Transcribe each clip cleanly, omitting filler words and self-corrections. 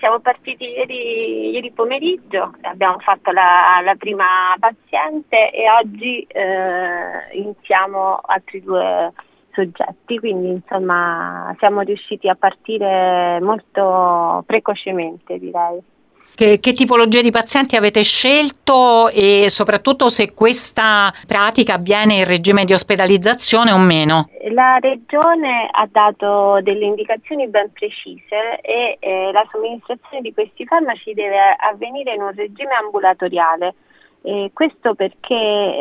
siamo partiti ieri pomeriggio, abbiamo fatto la prima paziente e oggi iniziamo altri 2 soggetti, quindi insomma siamo riusciti a partire molto precocemente, direi. Che tipologia di pazienti avete scelto e soprattutto se questa pratica avviene in regime di ospedalizzazione o meno? La Regione ha dato delle indicazioni ben precise e la somministrazione di questi farmaci deve avvenire in un regime ambulatoriale. Questo perché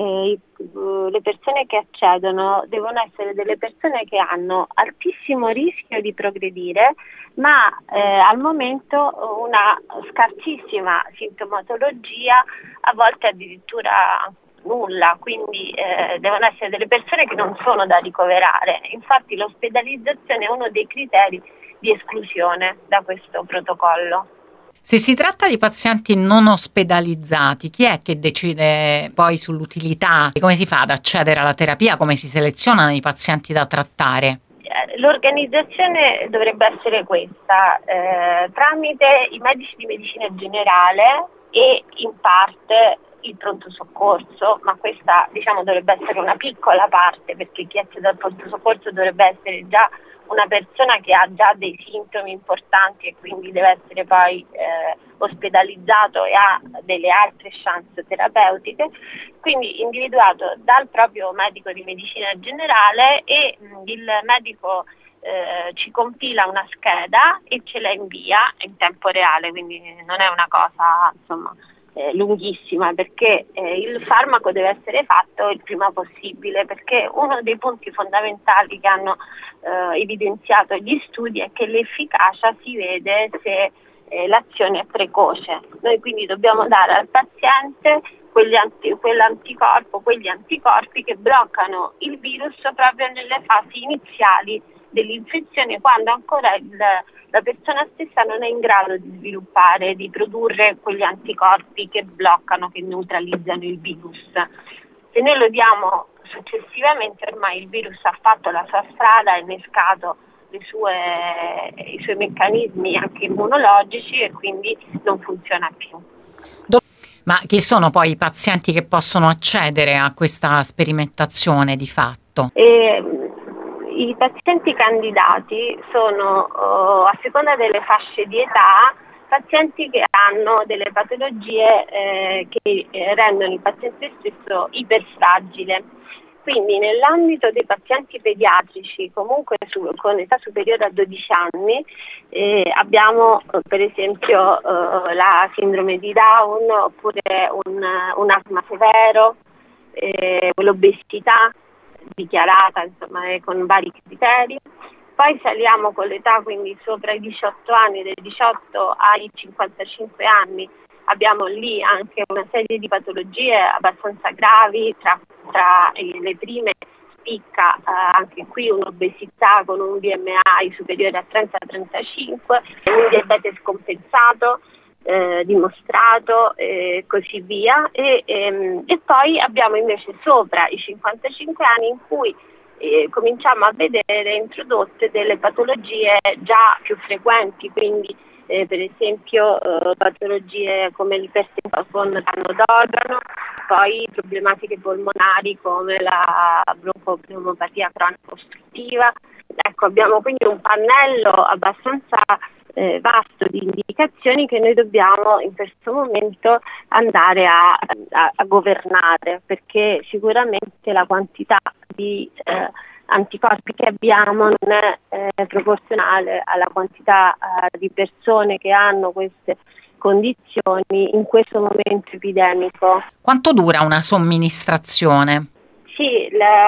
le persone che accedono devono essere delle persone che hanno altissimo rischio di progredire, ma al momento una scarsissima sintomatologia, a volte addirittura nulla, quindi devono essere delle persone che non sono da ricoverare. Infatti l'ospedalizzazione è uno dei criteri di esclusione da questo protocollo. Se si tratta di pazienti non ospedalizzati, chi è che decide poi sull'utilità? Come si fa ad accedere alla terapia? Come si selezionano i pazienti da trattare? L'organizzazione dovrebbe essere questa, tramite i medici di medicina generale e in parte il pronto soccorso, ma questa dovrebbe essere una piccola parte, perché chi accede al pronto soccorso dovrebbe essere già una persona che ha già dei sintomi importanti e quindi deve essere poi ospedalizzato e ha delle altre chance terapeutiche, quindi individuato dal proprio medico di medicina generale e il medico ci compila una scheda e ce la invia in tempo reale, quindi non è una cosa lunghissima, perché il farmaco deve essere fatto il prima possibile, perché uno dei punti fondamentali che hanno evidenziato gli studi è che l'efficacia si vede se l'azione è precoce. Noi quindi dobbiamo dare al paziente quegli anticorpi che bloccano il virus proprio nelle fasi iniziali dell'infezione, quando ancora la persona stessa non è in grado di sviluppare, di produrre quegli anticorpi che bloccano, che neutralizzano il virus. Se noi lo diamo successivamente, ormai il virus ha fatto la sua strada, ha innescato i suoi meccanismi anche immunologici e quindi non funziona più. Ma chi sono poi i pazienti che possono accedere a questa sperimentazione di fatto? I pazienti candidati sono, a seconda delle fasce di età, pazienti che hanno delle patologie che rendono il paziente stesso iperfragile. Quindi nell'ambito dei pazienti pediatrici, comunque con età superiore a 12 anni, abbiamo per esempio la sindrome di Down, oppure un asma severo, l'obesità dichiarata, con vari criteri. Poi saliamo con l'età, quindi sopra i 18 anni, dai 18 ai 55 anni, abbiamo lì anche una serie di patologie abbastanza gravi, tra le prime spicca anche qui un'obesità con un BMI superiore a 30-35, un diabete scompensato dimostrato e così via, e poi abbiamo invece sopra i 55 anni in cui cominciamo a vedere introdotte delle patologie già più frequenti, quindi per esempio patologie come l'ipertensione con danno d'organo, poi problematiche polmonari come la broncopneumopatia cronica ostruttiva. Ecco, abbiamo quindi un pannello abbastanza vasto di indicazioni che noi dobbiamo in questo momento andare a governare, perché sicuramente la quantità di anticorpi che abbiamo non è proporzionale alla quantità di persone che hanno queste condizioni in questo momento epidemico. Quanto dura una somministrazione? Sì,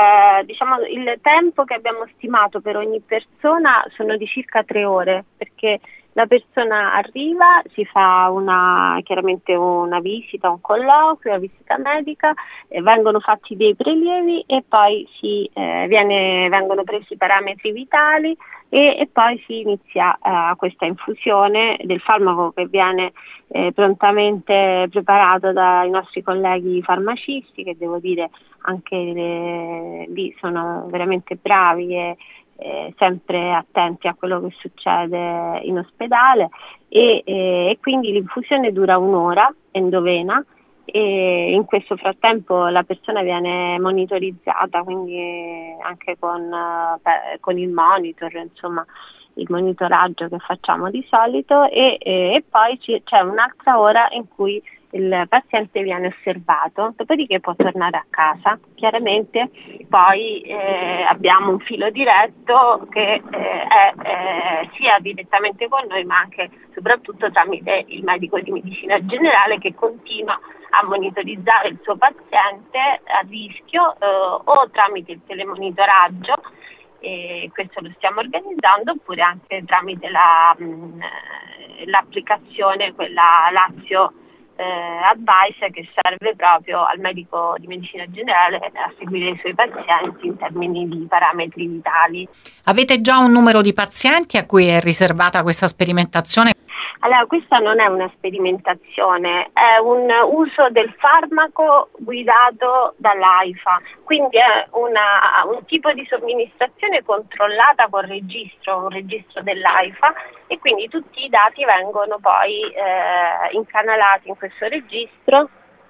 il tempo che abbiamo stimato per ogni persona sono di circa 3 ore, perché la persona arriva, si fa chiaramente una visita, un colloquio, una visita medica, vengono fatti dei prelievi e poi vengono presi i parametri vitali e poi si inizia questa infusione del farmaco che viene prontamente preparato dai nostri colleghi farmacisti, che devo dire anche lì sono veramente bravi e sempre attenti a quello che succede in ospedale, e quindi l'infusione dura un'ora endovena, e in questo frattempo la persona viene monitorizzata, quindi anche con il monitor, insomma il monitoraggio che facciamo di solito, e poi c'è un'altra ora in cui il paziente viene osservato, dopodiché può tornare a casa. Chiaramente poi abbiamo un filo diretto che è sia direttamente con noi, ma anche soprattutto tramite il medico di medicina generale, che continua a monitorizzare il suo paziente a rischio o tramite il telemonitoraggio, e questo lo stiamo organizzando, oppure anche tramite l'applicazione, quella Lazio Advice, che serve proprio al medico di medicina generale a seguire i suoi pazienti in termini di parametri vitali. Avete già un numero di pazienti a cui è riservata questa sperimentazione? Allora, questa non è una sperimentazione, è un uso del farmaco guidato dall'AIFA, quindi è un tipo di somministrazione controllata con un registro dell'AIFA, e quindi tutti i dati vengono poi incanalati in questo registro,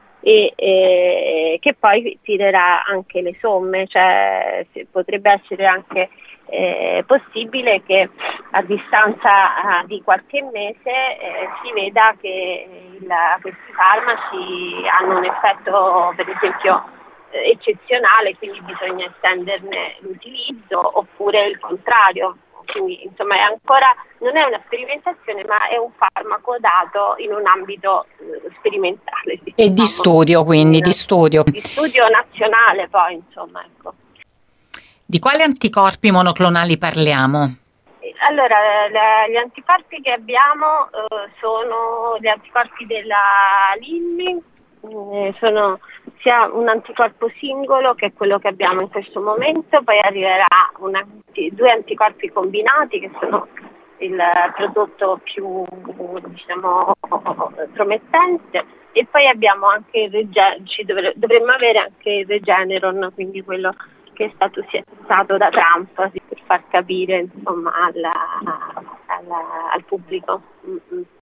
e che poi tirerà anche le somme, cioè potrebbe essere anche possibile che a distanza di qualche mese si veda che questi farmaci hanno un effetto, per esempio, eccezionale, quindi bisogna estenderne l'utilizzo, oppure il contrario. Quindi insomma non è una sperimentazione, ma è un farmaco dato in un ambito sperimentale. E di studio, quindi di studio. Di studio nazionale poi, insomma, ecco. Di quali anticorpi monoclonali parliamo? Allora, gli anticorpi che abbiamo sono gli anticorpi della Lilly, sono sia un anticorpo singolo, che è quello che abbiamo in questo momento, poi arriverà due anticorpi combinati, che sono il prodotto più, diciamo, promettente, e poi abbiamo anche dovremmo avere anche il Regeneron, quindi quello che è stato settato da Trump, per far capire, insomma, al pubblico.